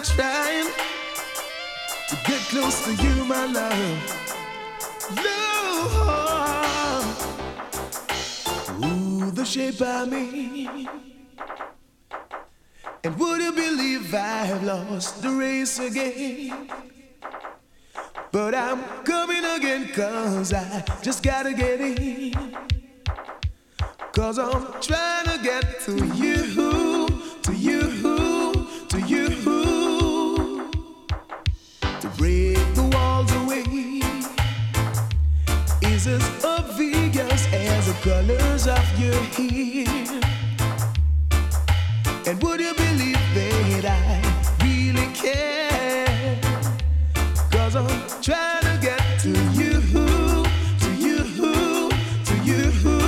trying to get close to you, my love. Lord, ooh, the shape I made. And would you believe I have lost the race again? But I'm coming again, 'cause I just gotta get in. 'Cause I'm trying to get to you, to you, to you. To break the walls away is as obvious as the colors of your hair. And would you believe that I really care? 'Cause I'm trying to get to you, to you, to you.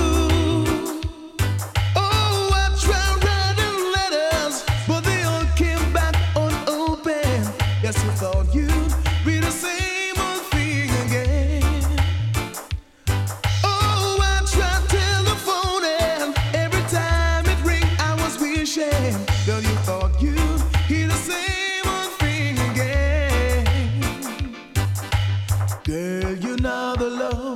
Oh, I tried writing letters, but they all came back unopened. Yes, I thought you'd be the same old thing again. Oh, I tried telephoning, every time it rang I was wishing. Girl, you thought you'd hear the same old thing again. Girl, you're not alone.